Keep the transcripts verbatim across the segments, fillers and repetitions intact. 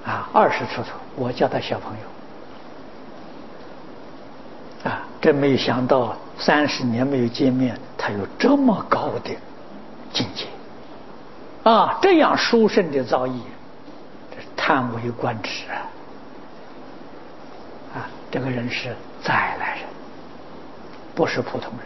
啊，二十出头，我叫他小朋友。啊，真没想到三十年没有见面，他有这么高的境界。啊，这样殊胜的造诣，这是叹为观止啊！啊，这个人是再来人，不是普通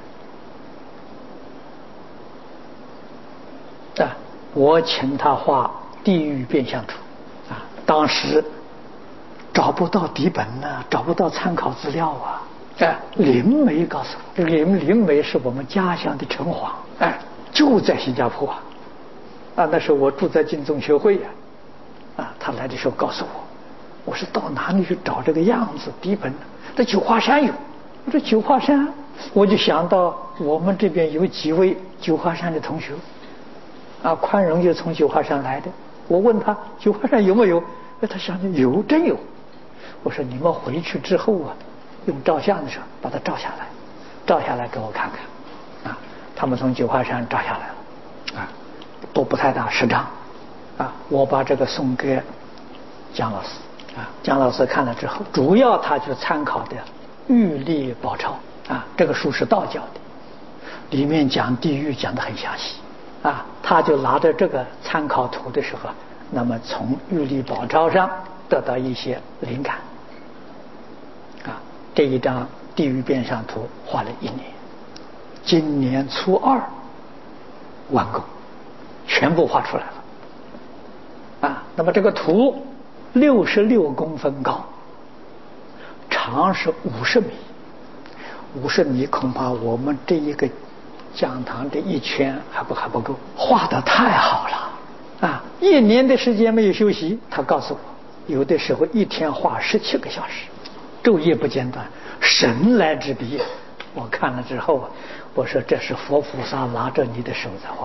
人。啊，我请他画地狱变相图，啊，当时找不到底本呢、啊，找不到参考资料啊。哎，灵媒告诉我，这个灵灵媒是我们家乡的城隍，哎，就在新加坡啊。啊，那时候我住在净宗学会呀、啊，啊，他来的时候告诉我，我说到哪里去找这个样子底本呢？在九华山有。我说九华山，我就想到我们这边有几位九华山的同学，啊，宽容就从九华山来的。我问他九华山有没有？哎，他想想有，真有。我说你们回去之后啊，用照相的时候把它照下来，照下来给我看看。啊，他们从九华山照下来了，啊。都不太大，十张，啊，我把这个送给姜老师，啊，姜老师看了之后，主要他就参考的《玉历宝钞》，啊，这个书是道教的，里面讲地狱讲得很详细，啊，他就拿着这个参考图的时候，那么从《玉历宝钞》上得到一些灵感，啊，这一张地狱变相图画了一年，今年初二完工。全部画出来了，啊，那么这个图六十六公分高，长是五十米，五十米恐怕我们这一个讲堂这一圈还不还不够，画得太好了，啊，一年的时间没有休息。他告诉我，有的时候一天画十七个小时，昼夜不间断，神来之笔。我看了之后，我说这是佛菩萨拿着你的手在画。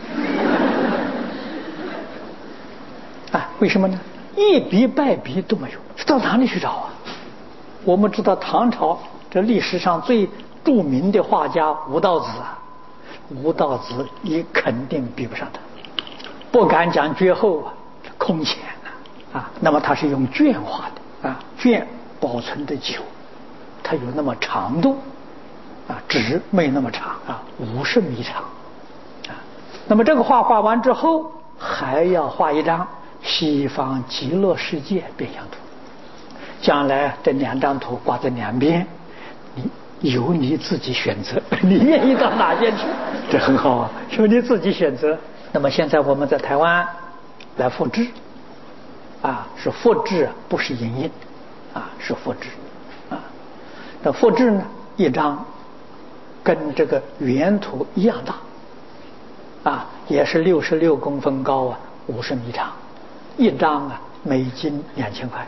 啊，为什么呢？一笔败笔都没有，到哪里去找啊？我们知道唐朝这历史上最著名的画家吴道子啊，吴道子也肯定比不上他，不敢讲绝后啊，空前啊啊！那么他是用绢画的啊，绢保存的久，它有那么长度啊，纸没那么长啊，五十米长啊。那么这个画画完之后，还要画一张西方极乐世界变相图，将来这两张图挂在两边，你由你自己选择，你愿意到哪边去？这很好啊，是不是你自己选择？那么现在我们在台湾来复制，啊，是复制，不是影印，啊，是复制，啊，那复制呢，一张跟这个原图一样大，啊，也是六十六公分高啊，五十米长。一张啊，美金两千块，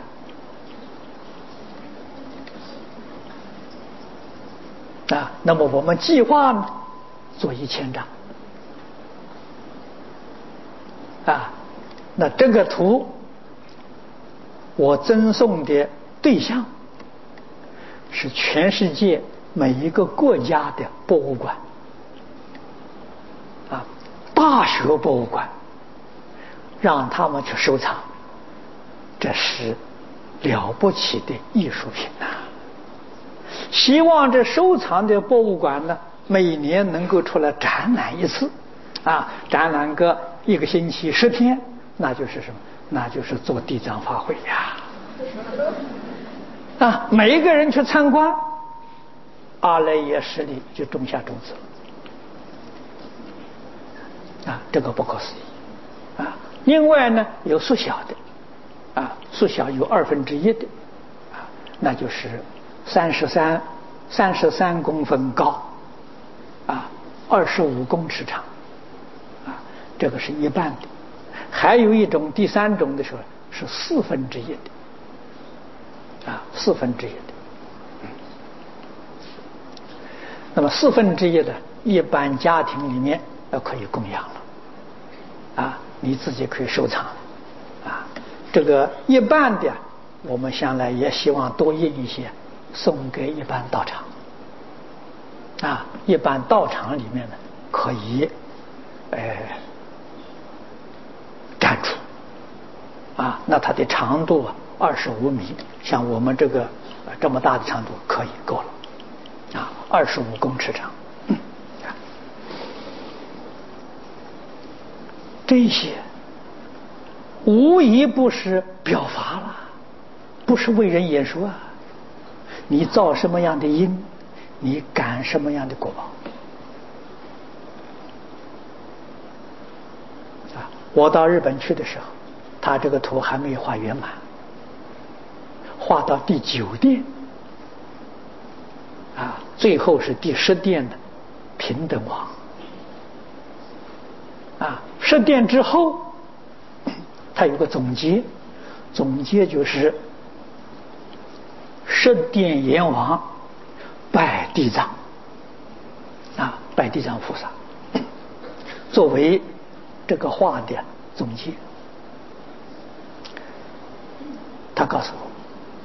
啊，那么我们计划呢，做一千张，啊，那这个图，我赠送的对象是全世界每一个国家的博物馆，啊，大学博物馆。让他们去收藏，这是了不起的艺术品呐、啊！希望这收藏的博物馆呢，每年能够出来展览一次，啊，展览个一个星期十天，那就是什么？那就是做地藏法会呀！啊，每一个人去参观，阿赖耶识里就种下种子了，啊，这个不可思议，啊。另外呢，有缩小的，啊，缩小有二分之一的，啊，那就是三十三三十三公分高，啊，二十五公尺长，啊，这个是一半的。还有一种第三种的时候是四分之一的，啊，四分之一的。嗯，那么四分之一的，一般家庭里面要可以供养了，啊。你自己可以收藏，啊，这个一般的，我们将来也希望多印一些，送给一般道场，啊，一般道场里面呢可以，呃，展出，啊，那那它的长度啊二十五米，像我们这个这么大的长度可以够了啊，二十五公尺长。嗯啊、这些无一不是表法了，不是为人演说啊。你造什么样的因，你感什么样的果报啊！我到日本去的时候，他这个图还没有画圆满，画到第九殿啊，最后是第十殿的平等王啊。十殿之后，他有个总结，总结就是十殿阎王拜地藏啊，拜地藏菩萨，作为这个话的总结。他告诉我，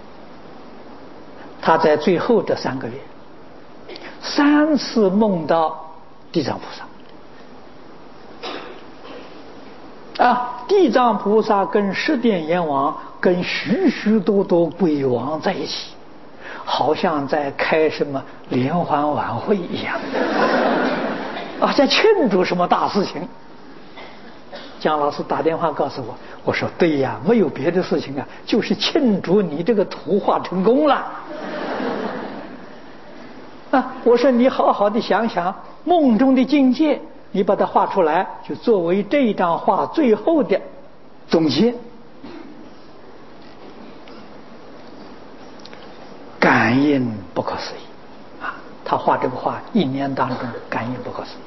他在最后这三个月三次梦到地藏菩萨啊，地藏菩萨跟十殿阎王跟许许多多鬼王在一起，好像在开什么联欢晚会一样啊，在庆祝什么大事情。姜老师打电话告诉我，我说对呀，没有别的事情啊，就是庆祝你这个图画成功了啊！我说你好好的想想梦中的境界，你把它画出来，就作为这张画最后的总结。感应不可思议啊！他画这个画一年当中感应不可思议。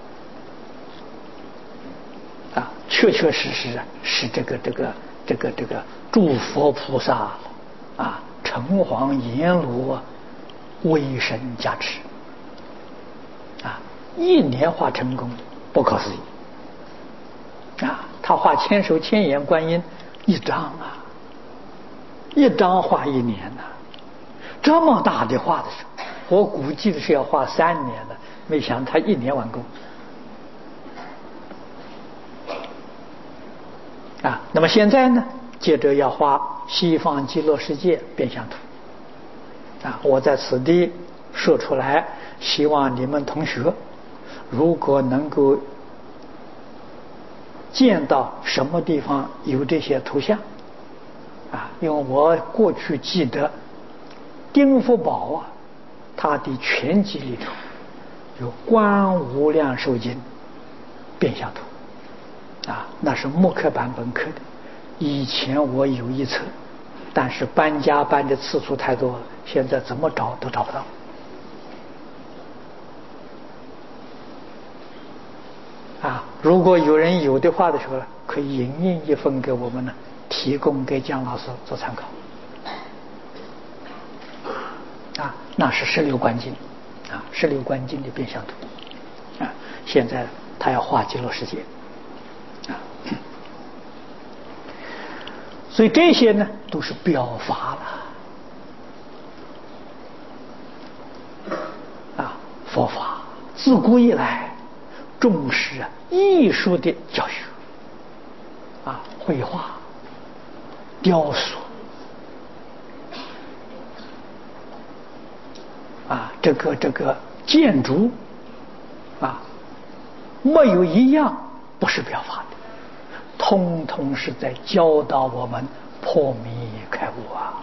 啊，确确实实啊，是这个这个这个这个诸佛菩萨啊，城隍阎罗威神加持啊，一年画成功，不可思议啊！他画千手千眼观音一张啊，一张画一年呐、啊，这么大的画的时候，我估计的是要画三年的，没想到他一年完工。啊，那么现在呢，接着要画西方极乐世界变相图啊，我在此地说出来，希望你们同学如果能够见到什么地方有这些图像啊，因为我过去记得丁福宝啊，他的全集里头有观无量寿经变相图啊，那是木刻版本刻的。以前我有一册，但是搬家搬的次数太多了，现在怎么找都找不到。啊，如果有人有的话的时候，可以影印一份给我们呢，提供给姜老师做参考。啊，那是十六观经，啊，十六观经的变相图。啊，现在他要画极乐世界。所以这些呢都是表法了啊！佛法自古以来重视啊艺术的教学啊，绘画、雕塑啊，这个这个建筑啊，没有一样不是表法的。通通是在教导我们破迷开悟啊！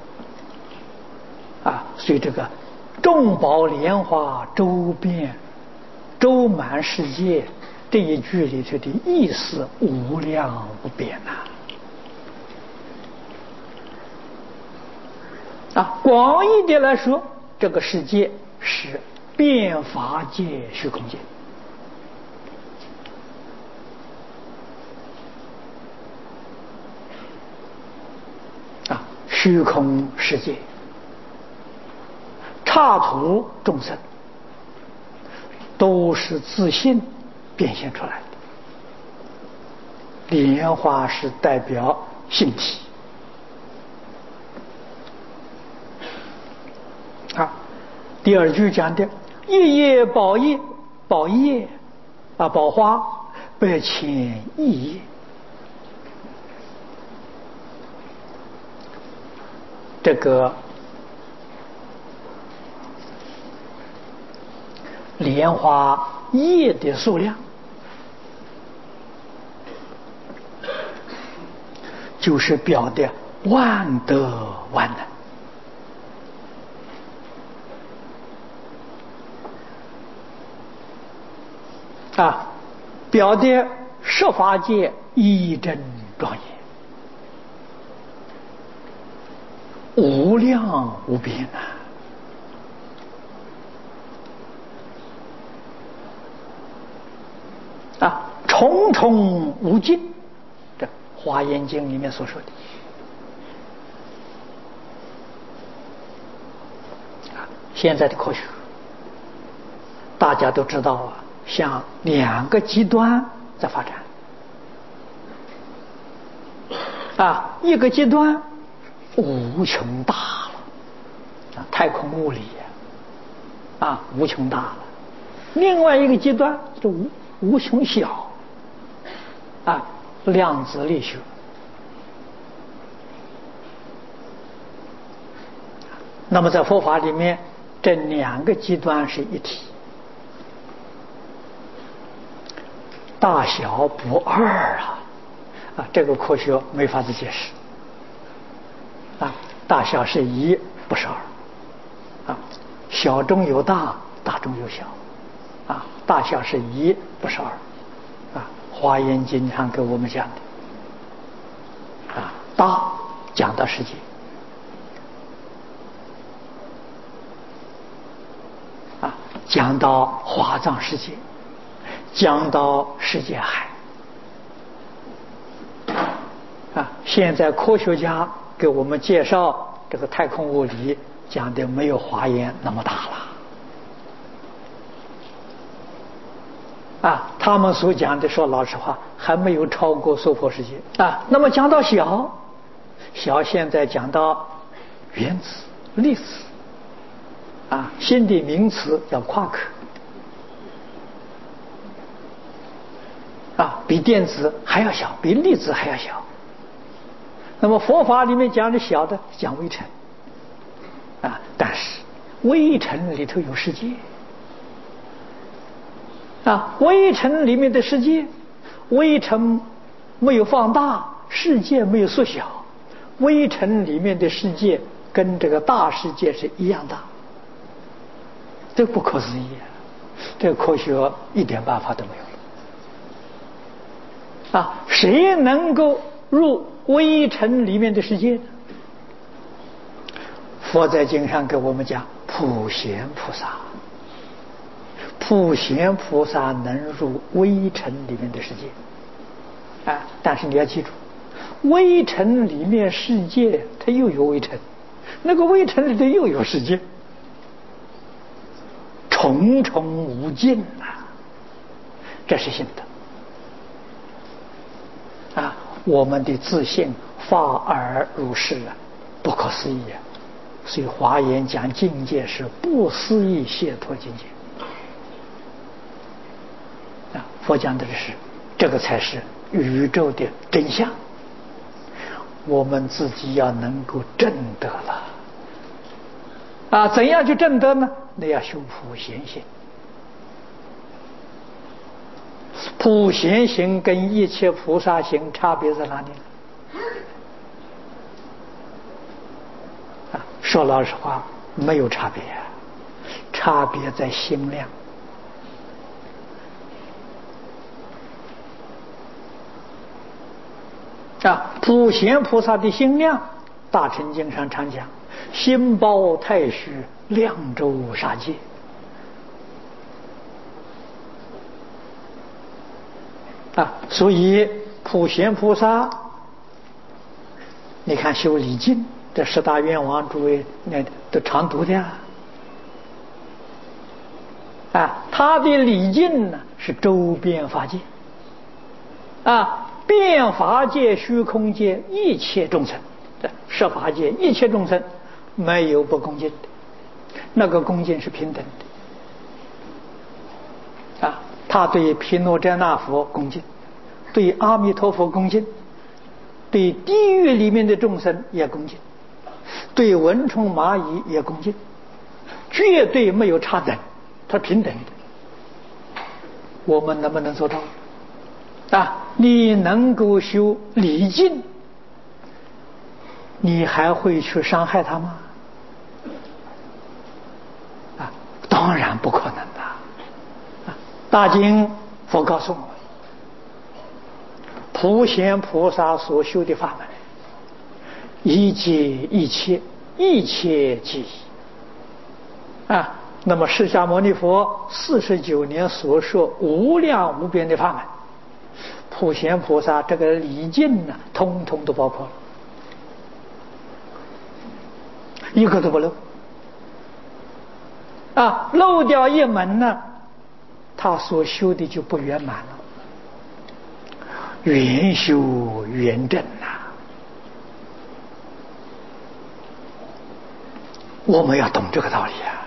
啊，所以这个众宝莲花周遍周满世界这一句里头的意思无量无边呐！啊，广义的来说，这个世界是变法界虚空界。虚空世界，刹土众生都是自信变现出来的。莲花是代表性体啊。第二句讲的一叶宝叶，宝叶啊，宝花百千亿叶这个莲花叶的数量，就是表的万德万能啊，表的十法界一真庄严，无量无边啊！啊，重重无尽，这《华严经》里面所说的。现在的科学，大家都知道啊，向两个极端在发展。啊，一个极端无穷大了，啊，太空物理啊，无穷大了；另外一个极端就无无穷小，啊，量子力学。那么在佛法里面，这两个极端是一体，大小不二啊！啊，这个科学没法子解释。啊，大小是一，不是二。啊，小中有大，大中有小。啊，大小是一，不是二。啊，《华严经》上给我们讲的。啊，大讲到世界。啊，讲到华藏世界，讲到世界海。啊，现在科学家给我们介绍这个太空物理，讲的没有华严那么大了。啊，他们所讲的，说老实话，还没有超过娑婆世界啊。那么讲到小，小现在讲到原子、粒子。啊，新的名词叫夸克，啊，比电子还要小，比粒子还要小。那么佛法里面讲的小的讲微尘，啊，但是微尘里头有世界，啊，微尘里面的世界，微尘没有放大，世界没有缩小，微尘里面的世界跟这个大世界是一样大。这不可思议啊！这个科学一点办法都没有了啊！谁能够入微尘里面的世界呢？佛在经上给我们讲，普贤菩萨，普贤菩萨能入微尘里面的世界啊！但是你要记住，微尘里面世界它又有微尘，那个微尘里头又有世界。重重无尽啊！这是信德啊！我们的自信发而入世啊，不可思议啊！所以华严讲境界是不思议解脱境界啊！佛讲的是这个才是宇宙的真相，我们自己要能够证得了啊！怎样去证得呢？那要修普贤行。普贤行跟一切菩萨行差别在哪里呢？啊，说老实话，没有差别，差别在心量。啊，普贤菩萨的心量，大乘经上常讲，心包太虚，量周杀界。啊，所以普贤菩萨，你看修礼敬，这十大愿王诸位那都常读的呀。啊，他的礼敬呢是周遍法界，啊，遍法界、虚空界一切众生，这十法界一切众生没有不恭敬的，那个恭敬是平等的。啊，他对毗卢遮那佛恭敬，对阿弥陀佛恭敬，对地狱里面的众生也恭敬， 对蚊虫蚂蚁也恭敬，绝对没有差等，它平等的。我们能不能做到？啊，你能够修礼敬，你还会去伤害它吗？啊，当然不可能的。啊，大经佛告诉我们，普贤菩萨所修的法门，一切一切一切即一。啊，那么释迦牟尼佛四十九年所说无量无边的法门，普贤菩萨这个礼敬呢，通通都包括了，一个都不漏。啊，漏掉一门呢，他所修的就不圆满了。圆修圆正呐、啊，我们要懂这个道理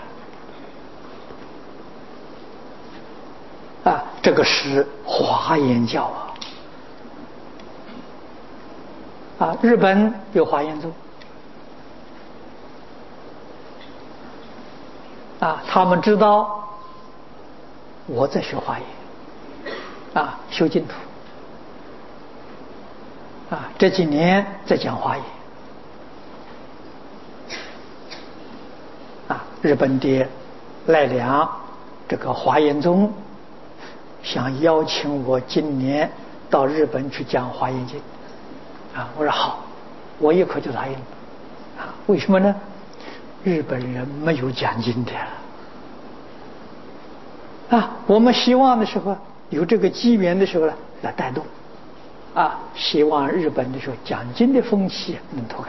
啊！啊，这个是华严教啊。啊，日本有华严宗。啊，他们知道我在学华严，啊，修净土，啊，这几年在讲华严，啊，日本的奈良这个华严宗想邀请我今年到日本去讲华严经，啊，我说好，我一口就答应了，啊，为什么呢？日本人没有讲经的啊，我们希望的时候有这个机缘的时候呢，来带动啊，希望日本的时候讲经的风气能拓开，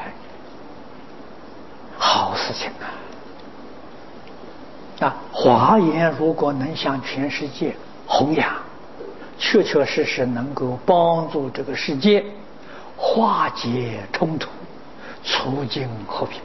好事情啊！啊，华严如果能向全世界弘扬，确确实实能够帮助这个世界化解冲突，促进和平。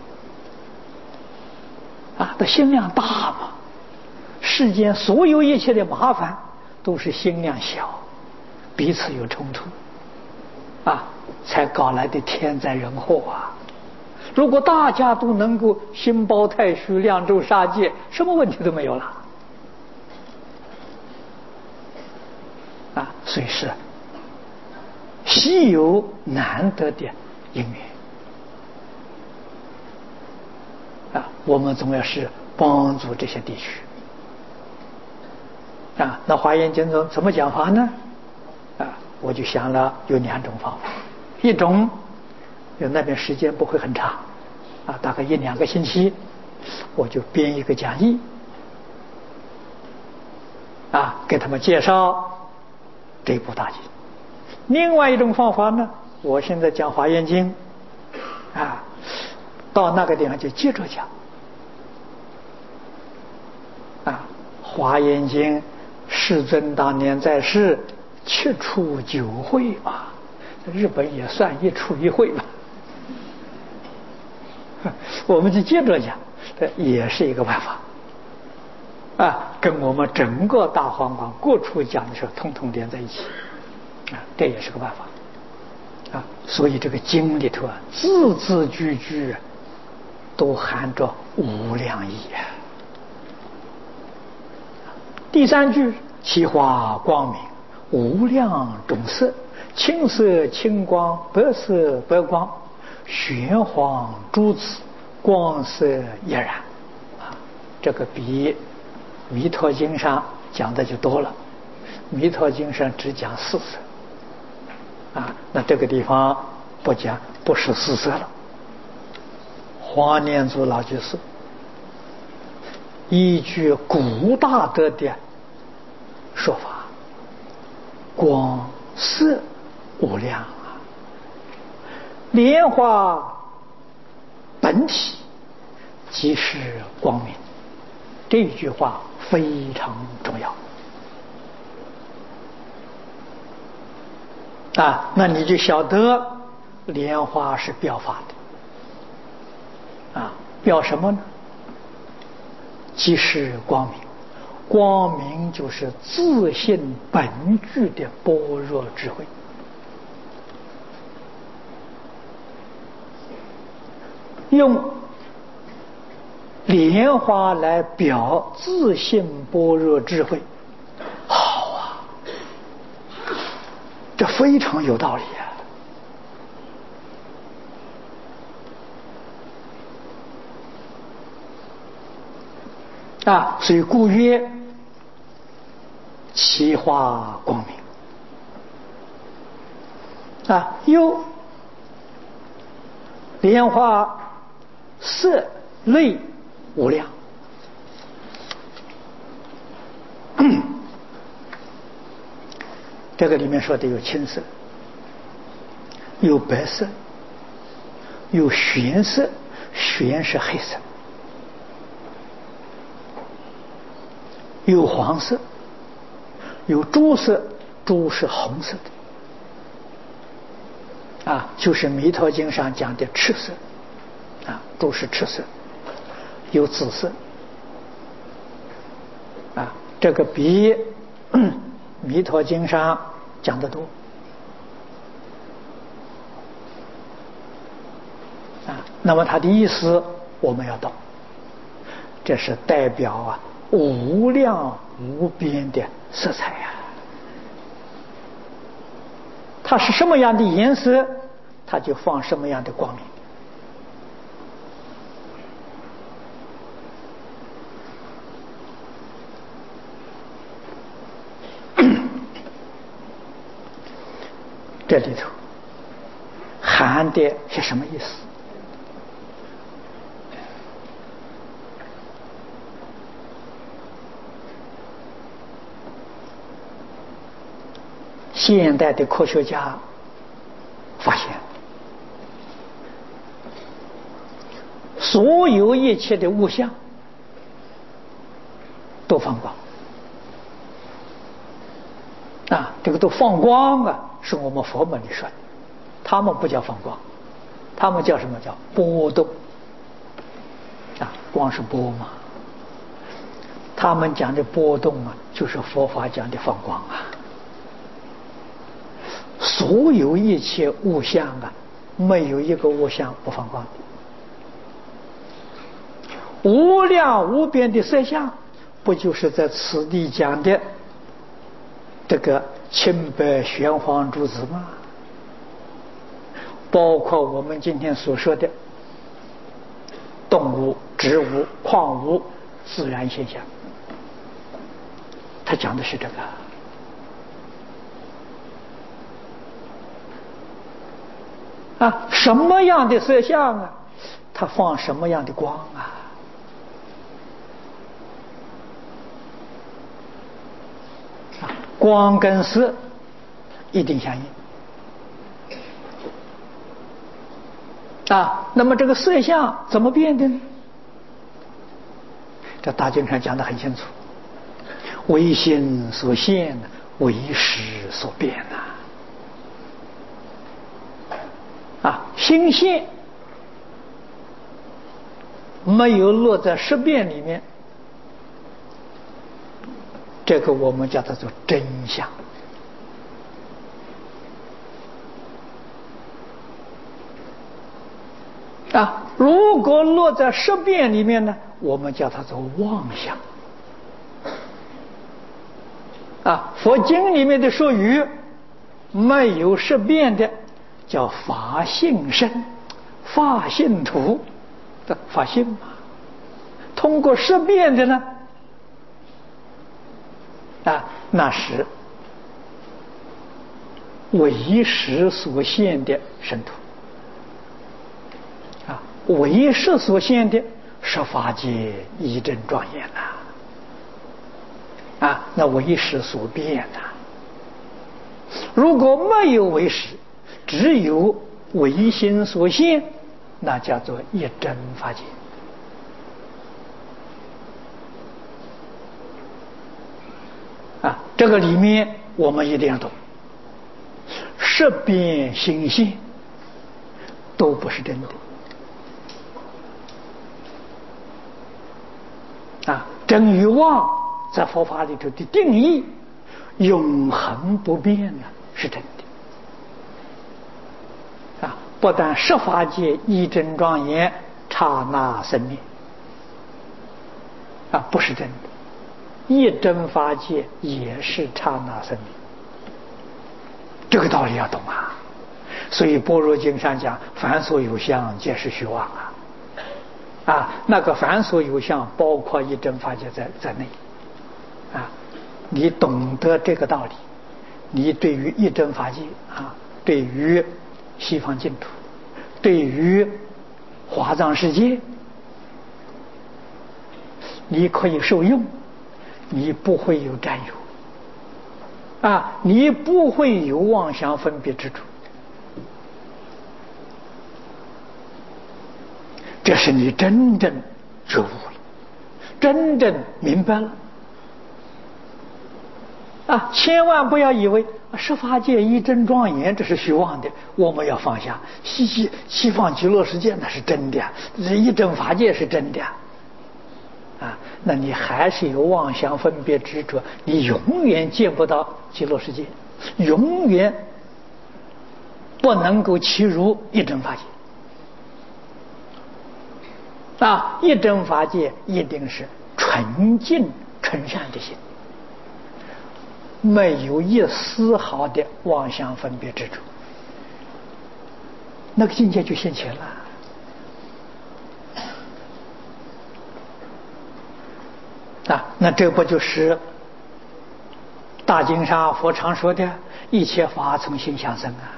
啊，这心量大嘛！世间所有一切的麻烦都是心量小，彼此有冲突，啊，才搞来的天灾人祸啊！如果大家都能够心包太虚，量周杀戒，什么问题都没有了。啊，所以是稀有难得的因缘。啊，我们总要是帮助这些地区。啊，那华严经中怎么讲法呢？啊，我就想了有两种方法，一种有那边时间不会很长，啊，大概一两个星期，我就编一个讲义，啊，给他们介绍这部大经。另外一种方法呢，我现在讲华严经，啊。到那个地方就接着讲啊，《华严经》世尊当年在世七处九会吧，日本也算一处一会吧，我们就接着讲，这也是一个办法啊，跟我们整个大皇榜各处讲的时候通通连在一起啊，这也是个办法啊。所以这个经里头啊，字字句句都含着无量意啊。第三句，其花光明，无量种色，青色青光，白色白光，玄黄诸子，光色俨然啊。这个比弥陀经上讲的就多了，弥陀经上只讲四色啊，那这个地方不讲，不是四色了。黄念祖老居士依据古大德的说法，光色无量啊，莲花本体即是光明，这句话非常重要啊，那你就晓得莲花是表法的啊，表什么呢？即是光明，光明就是自性本具的般若智慧。用莲花来表自性般若智慧，好啊，这非常有道理啊！啊，所以故曰其花光明啊，又莲花色类无量，这个里面说的有青色，有白色，有玄色，玄是黑色，有黄色，有朱色，朱是红色的，啊，就是《弥陀经》上讲的赤色，啊，朱是赤色，有紫色，啊，这个比《弥陀经》上讲得多，啊，那么它的意思我们要懂，这是代表啊无量无边的色彩啊。它是什么样的颜色，它就放什么样的光明。这里头含的是什么意思？现代的科学家发现，所有一切的物象都放光啊，这个都放光啊，是我们佛门里说的，他们不叫放光，他们叫什么？叫波动啊，光是波嘛，他们讲的波动啊，就是佛法讲的放光啊。所有一切物象啊，没有一个物象不放光的。无量无边的色相，不就是在此地讲的这个青白玄黄诸子吗？包括我们今天所说的动物、植物、矿物、自然现象，他讲的是这个。啊，什么样的色相啊，它放什么样的光啊？啊，光跟色一定相应啊。那么这个色相怎么变的呢？这大经上讲得很清楚，唯心所现，唯识所变呐。啊，心现没有落在识变里面，这个我们叫它做真相。啊，如果落在识变里面呢，我们叫它做妄想。啊，佛经里面的说语没有识变的，叫法性身、法性土的法性嘛。通过识变的呢，啊，那是唯识所现的身土。啊，唯识所现的十法界一真庄严呐。啊，那唯识所变呐。如果没有唯识，只有唯心所现，那叫做一真法界。啊，这个里面我们一定要懂，识变心现都不是真的。啊，真与妄在佛法里头的定义，永恒不变呢，是真的。啊，不但十法界一真庄严，刹那生灭， 啊，不是真的。一真法界也是刹那生命，这个道理要懂啊。所以《般若经》上讲，凡所有相，皆是虚妄啊。啊，那个凡所有相，包括一真法界在在内。啊，你懂得这个道理，你对于一真法界啊，对于西方净土，对于华藏世界，你可以受用，你不会有占有啊，你不会有妄想分别之处，这是你真正觉悟了，真正明白了啊！千万不要以为十法界一真庄严，这是虚妄的，我们要放下。西西西方极乐世界那是真的，这一真法界是真的啊！那你还是有妄想分别执着，你永远见不到极乐世界，永远不能够契入一真法界啊！一真法界一定是纯净纯善的心，没有一丝毫的妄想分别之处，那个境界就现前了啊！那这不就是大经上佛常说的一切法从心想生啊？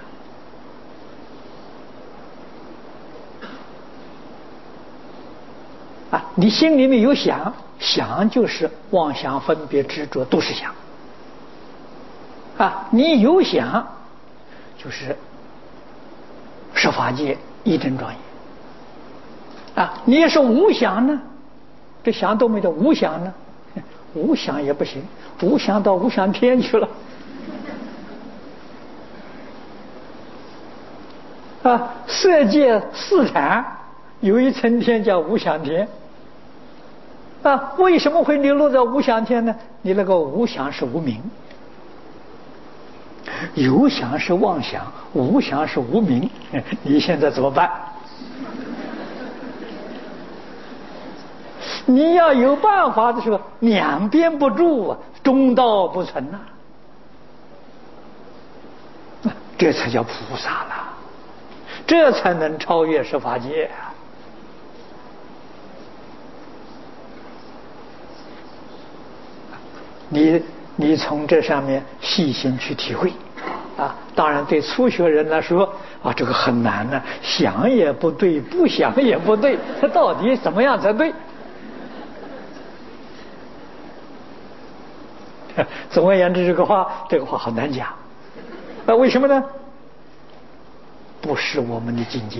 啊，你心里面有想，想就是妄想分别执着都是想啊，你有想就是十法界一真庄严啊，你要是无想呢，这想都没得，无想呢，无想也不行，无想到无想天去了啊，色界四禅有一层天叫无想天啊，为什么会流落在无想天呢？你那个无想是无明，有想是妄想，无想是无明，你现在怎么办？你要有办法的时候，两边不住啊，中道不存呐、啊，这才叫菩萨了，这才能超越十法界啊！你你从这上面细心去体会啊！当然，对初学人来说啊，这个很难呢、啊，想也不对，不想也不对，它到底怎么样才对？总而言之，这个话，这个话好难讲。那为什么呢？不是我们的境界。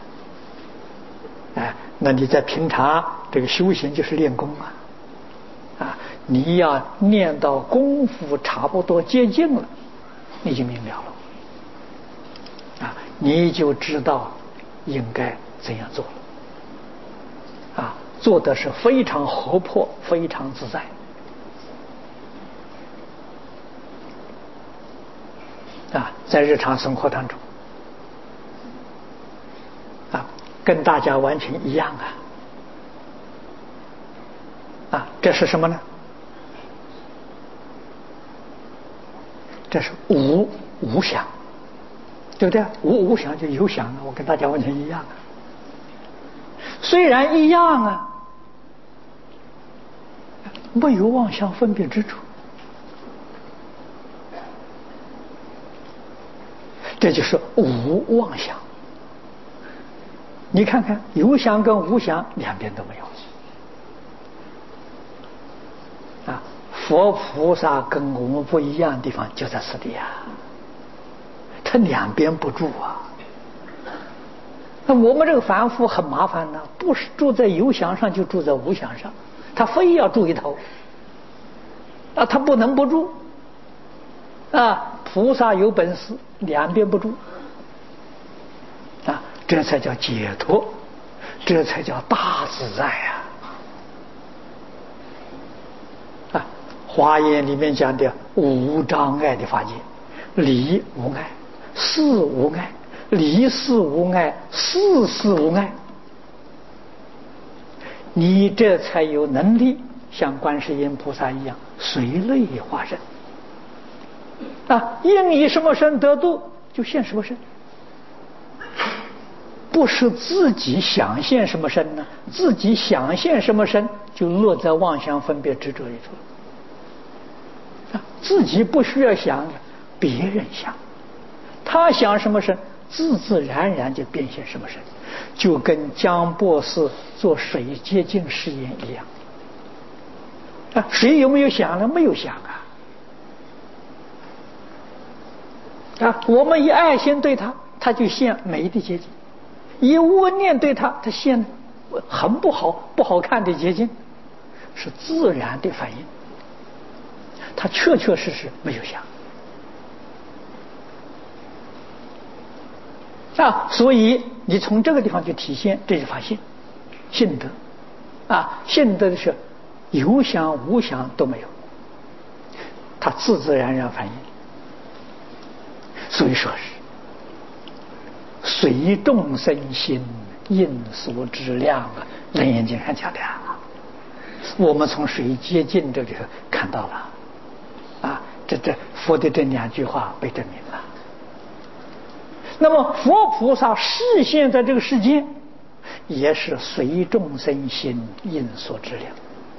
哎，那你在平常这个修行就是练功啊，啊，你要念到功夫差不多接近了，你就明了了，啊，你就知道应该怎样做了，啊，做的是非常活泼，非常自在。啊，在日常生活当中，啊，跟大家完全一样啊！啊，这是什么呢？这是无无想，对不对？无无想就有想了，我跟大家完全一样啊。虽然一样啊，没有妄想分别之处。这就是无妄想。你看看有想跟无想两边都没有啊！佛菩萨跟我们不一样的地方就在此地啊，他两边不住啊。那我们这个凡夫很麻烦呢，不是住在有想上就住在无想上，他非要住一头啊，他不能不住啊。菩萨有本事两边不住啊，这才叫解脱，这才叫大自在啊！啊，华严里面讲的无障碍的法界，离无碍，事无碍，离事无碍，事事无碍，你这才有能力像观世音菩萨一样随类化身啊，应以什么身得度就现什么身，不是自己想现什么身呢？自己想现什么身，就落在妄想分别执着里头了。啊，自己不需要想，别人想，他想什么身，自自然然就变现什么身，就跟江博士做水接近实验一样。啊，水有没有想呢？没有想啊。啊，我们以爱心对他，他就现美的结晶；以恶念对他，他现很不好、不好看的结晶，是自然的反应。他确确实实没有想啊，所以你从这个地方去体现，这就发现信德啊，信德的是有想无想都没有，他自自然然反应。所以说是随众生心，应所知量啊，《楞严经》上讲的啊。我们从水接近这里头看到了啊，这这佛的这两句话被证明了。那么佛菩萨示现在这个世界，也是随众生心，应所知量。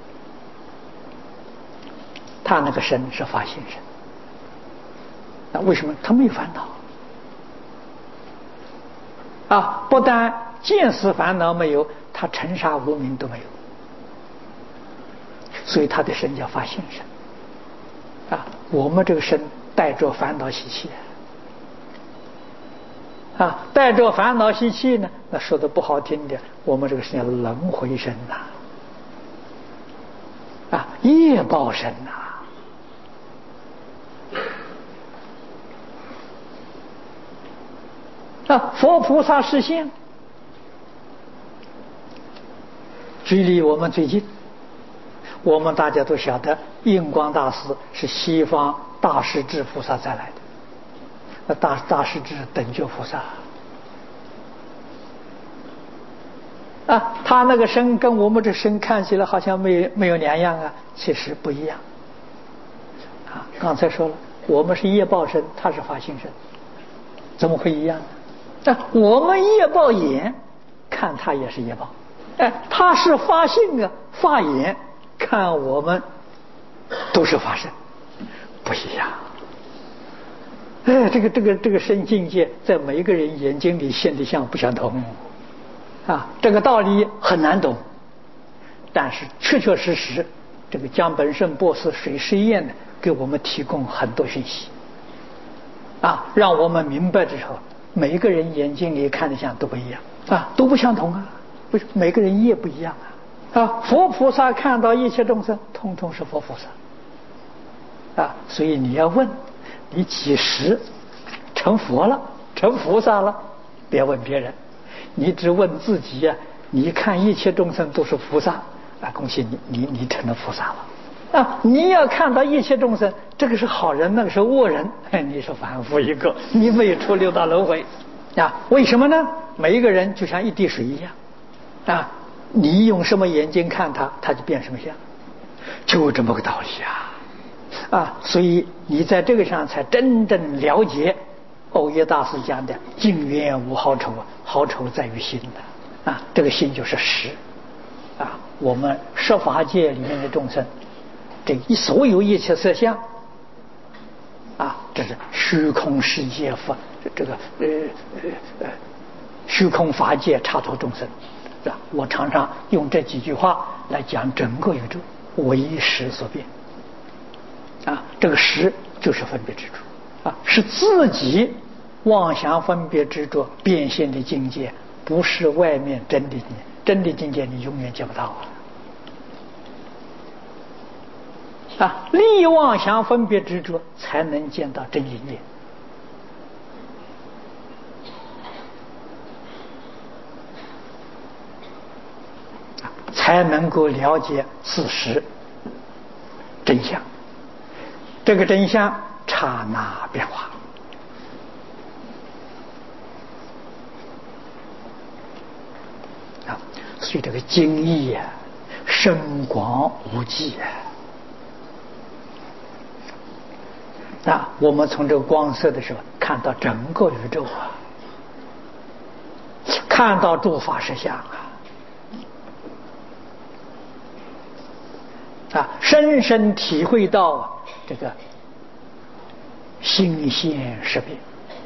他那个身是发心身。那为什么他没有烦恼啊？不但见思烦恼没有，他尘沙无明都没有，所以他的身叫发现身啊。我们这个身带着烦恼习气啊，带着烦恼习气呢，那说的不好听的，我们这个身叫轮回身呐，啊，业报身呐。啊，佛菩萨示现，距离我们最近。我们大家都晓得，印光大师是西方大势至菩萨再来的，那大大势至等觉菩萨啊，他那个身跟我们这身看起来好像没有没有两样啊，其实不一样啊。刚才说了，我们是业报身，他是发心身，怎么会一样呢？啊，我们业报眼看他也是业报，哎，他是发性啊，发眼看我们都是发生，不一样。哎，这个这个这个身境界在每一个人眼睛里现的相不相同啊，这个道理很难懂，但是确确实实，这个江本胜博士水实验呢，给我们提供很多讯息啊，让我们明白之后。每一个人眼睛里看的相都不一样啊，都不相同啊，不是每个人业不一样啊啊！佛菩萨看到一切众生，通通是佛菩萨啊，所以你要问，你几时成佛了，成菩萨了？别问别人，你只问自己呀、啊。你看一切众生都是菩萨啊，恭喜你，你你成了菩萨了。啊，你要看到一切众生，这个是好人，那个是恶人，你是凡夫一个，你没有出六道轮回啊？为什么呢？每一个人就像一滴水一样啊，你用什么眼睛看他，他就变什么相，就这么个道理啊啊！所以你在这个上才真正了解欧耶大师讲的“净缘无好丑”，好丑在于心的啊，这个心就是实啊。我们十法界里面的众生。这一所有一切色相啊，这是虚空世界法，这个呃呃呃虚空法界插头众生，是吧？我常常用这几句话来讲整个宇宙为识所变啊，这个识就是分别执着啊，是自己妄想分别执着变现的境界，不是外面真的境界，真的境界你永远见不到啊。啊，立妄想分别执着，才能见到真境界。才能够了解事实真相。这个真相刹那变化啊，所以这个经义啊， 深广无际啊！啊，我们从这个光色的时候看到整个宇宙啊，看到诸法实相啊，啊，深深体会到这个心现识别。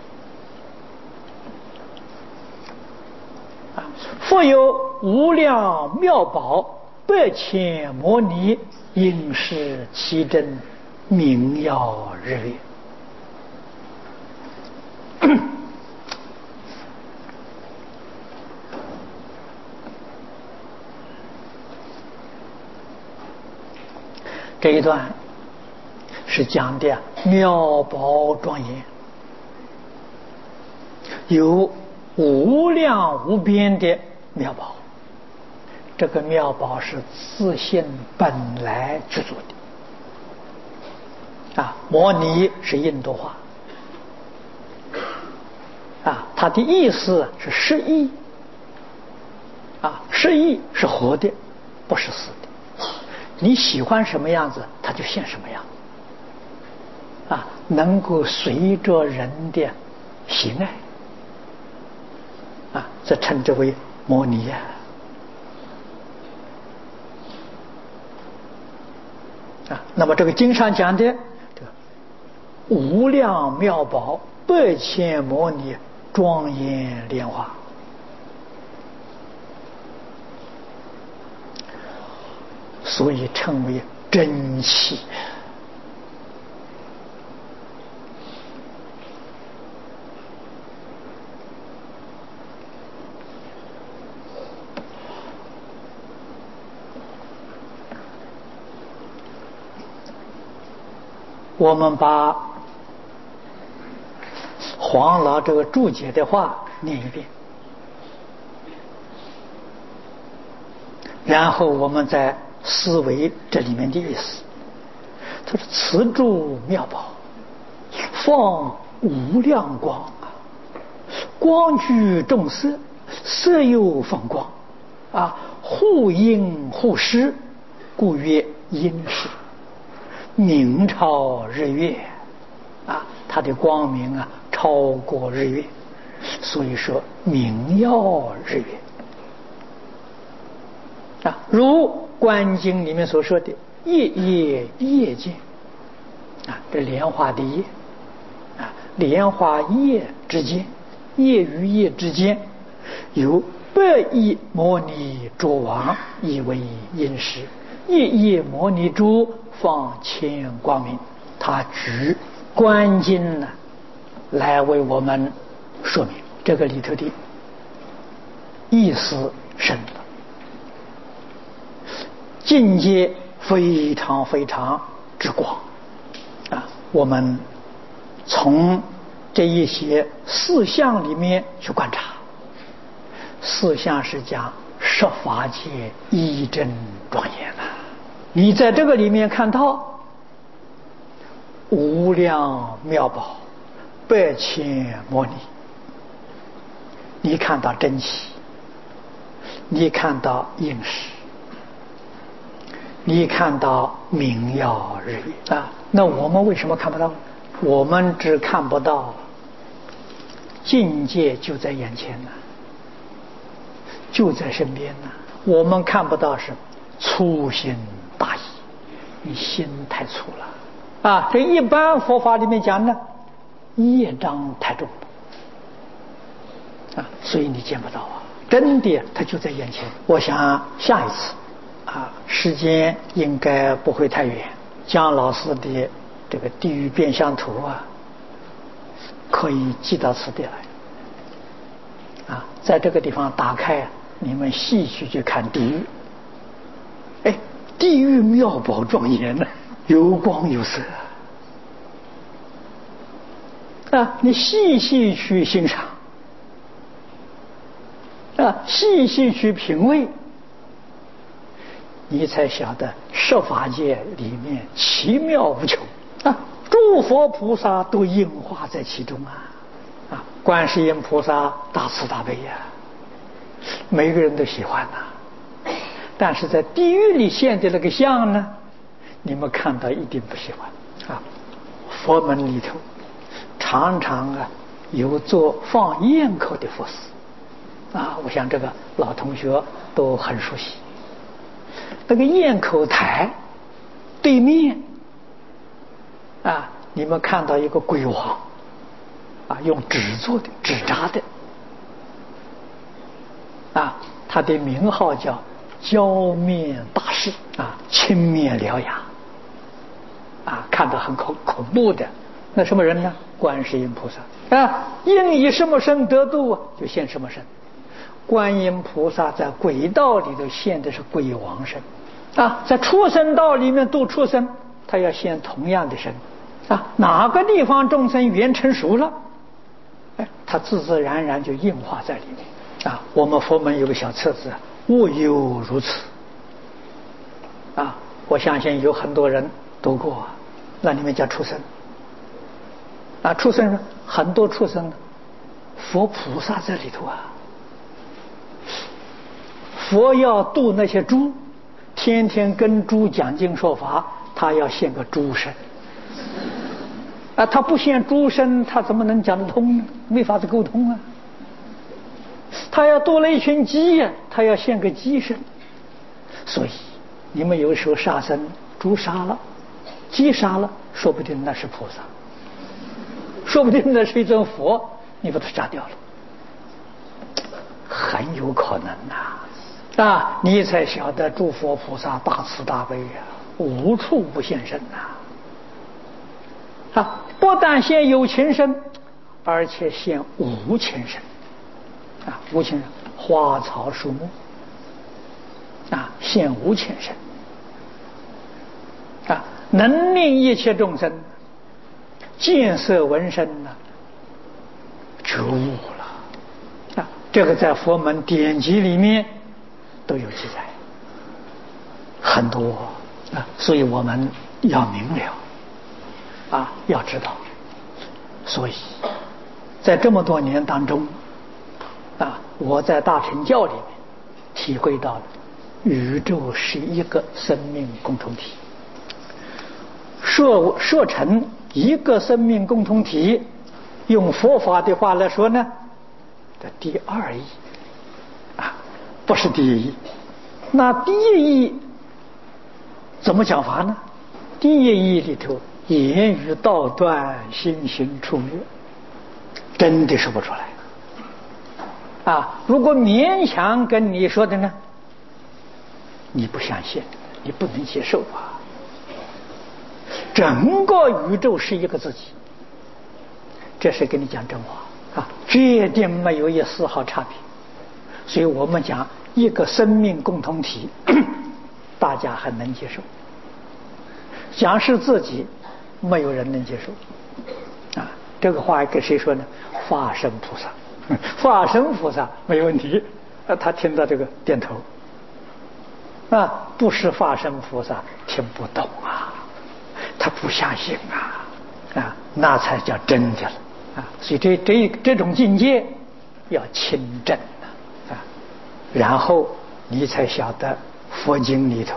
复有无量妙宝，百千摩尼，应是其真，明耀日月。这一段是讲的妙宝庄严，有无量无边的妙宝，这个妙宝是自性本来具足的啊。摩尼是印度话啊，它的意思是失意啊，失意是活的，不是死的。你喜欢什么样子，它就现什么样啊，能够随着人的喜爱啊，这称之为摩尼呀。啊，那么这个经上讲的这个无量妙宝，百千摩尼，庄严莲花，所以称为真气。我们把黄老这个注解的话念一遍，然后我们再思维这里面的意思。他说：“此诸妙宝，放无量光啊，光具众色，色又放光啊，互应互施，故曰应时。明超日月啊，它的光明啊超过日月，所以说明耀日月啊。如观经里面所说的夜夜夜见啊，这莲花的夜啊，莲花叶之间，叶与叶之间有百亿摩尼诸王，以为因时。夜夜摩尼珠放千光明，他举观经呢来为我们说明这个里头的意思深的境界，非常非常之广啊。我们从这一些四项里面去观察，四项是讲十法界一真庄严啊。你在这个里面看到无量妙宝，百千摩尼，你看到真气，你看到应时，你看到明耀日月啊。那我们为什么看不到？我们只看不到境界就在眼前呢，就在身边呢。我们看不到是粗心大意，你心太粗了啊！这一般佛法里面讲呢，业障太重啊，所以你见不到啊。真的，它就在眼前。我想下一次啊，时间应该不会太远，姜老师的这个地狱变相图啊，可以寄到此地来啊，在这个地方打开，你们细细去看地狱。哎，地狱妙宝庄严呢，有光有色啊！你细细去欣赏啊，细细去品味，你才晓得十法界里面奇妙无穷啊！诸佛菩萨都应化在其中啊！啊，观世音菩萨大慈大悲呀、啊，每个人都喜欢呐、啊。 但是在地狱里现的那个像呢，你们看到一定不喜欢啊。佛门里头常常啊有做放焰口的佛事啊，我想这个老同学都很熟悉。那个焰口台对面啊，你们看到一个鬼王啊，用纸做的，纸扎的啊，他的名号叫娇面大士啊，青面獠牙啊，看到很恐恐怖的。那什么人呢？观世音菩萨啊，应以什么身得度啊，就现什么身。观音菩萨在鬼道里头现的是鬼王身啊，在畜生道里面度畜生，他要现同样的身啊。哪个地方众生缘成熟了，哎，他自自然然就应化在里面啊。我们佛门有个小册子，物有如此啊，我相信有很多人读过，那里面叫畜生啊，畜生很多畜生，佛菩萨在里头啊。佛要度那些猪，天天跟猪讲经说法，他要现个猪身啊，他不现猪身，他怎么能讲得通呢？没法子沟通啊。他要度了一群鸡呀、啊，他要现个鸡身。所以你们有时候杀生，猪杀了，鸡杀了，说不定那是菩萨，说不定那是一尊佛，你把它杀掉了，很有可能呐、啊。啊，你才晓得诸佛菩萨大慈大悲呀、啊，无处不现身呐、啊！啊，不但现有情身，而且现无情身。啊，无情身，花草树木啊，现无情身啊，能令一切众生见色闻声呢，觉悟了啊！这个在佛门典籍里面都有记载，很多啊，所以我们要明了啊，要知道。所以在这么多年当中啊，我在大乘教里面体会到了，宇宙是一个生命共同体，说说成一个生命共同体，用佛法的话来说呢，的第二义啊，不是第一义。那第一义怎么讲法呢？第一义里头言语道断，心行处灭，真的说不出来啊！如果勉强跟你说的呢，你不相信，你不能接受啊！整个宇宙是一个自己，这是跟你讲真话啊，决定没有一丝毫差别。所以我们讲一个生命共同体，大家很能接受。讲是自己，没有人能接受啊！这个话给谁说呢？法身菩萨，法身菩萨没问题，啊，他听到这个点头。啊，不是法身菩萨听不懂啊，他不相信啊，啊，那才叫真的了啊！所以这这这种境界要清正啊，啊，然后你才晓得佛经里头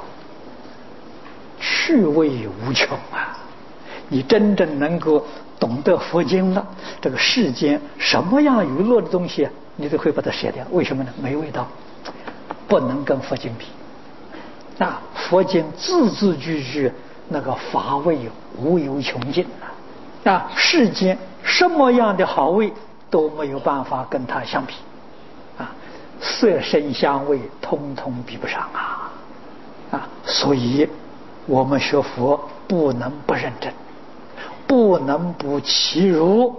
趣味无穷啊！你真正能够懂得佛经了，这个世间什么样娱乐的东西，你都会把它舍掉。为什么呢？没味道，不能跟佛经比。那佛经字字句句那个法味无有穷尽啊！啊，世间什么样的好味都没有办法跟它相比啊，色声香味通通比不上啊！啊，所以我们学佛不能不认真，不能不其如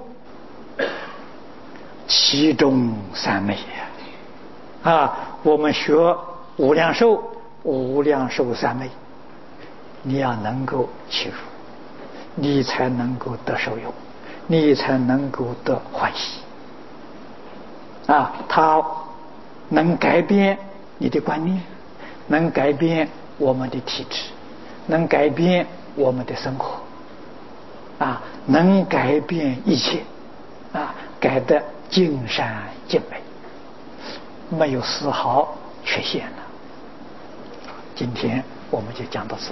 其中三昧啊！我们学无量寿。无量寿三昧，你要能够起入，你才能够得受用，你才能够得欢喜啊！它能改变你的观念，能改变我们的体质，能改变我们的生活啊，能改变一切啊，改得尽善尽美，没有丝毫缺陷了今天我们就讲到此。